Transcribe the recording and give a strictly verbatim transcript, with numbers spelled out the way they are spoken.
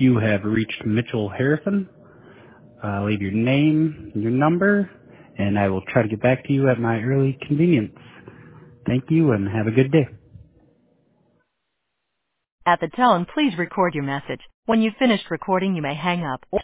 You have reached Mitchell Harrison. Uh, leave your name, your number, and I will try to get back to you at my early convenience. Thank you and have a good day. At the tone, please record your message. When you've finished recording, you may hang up.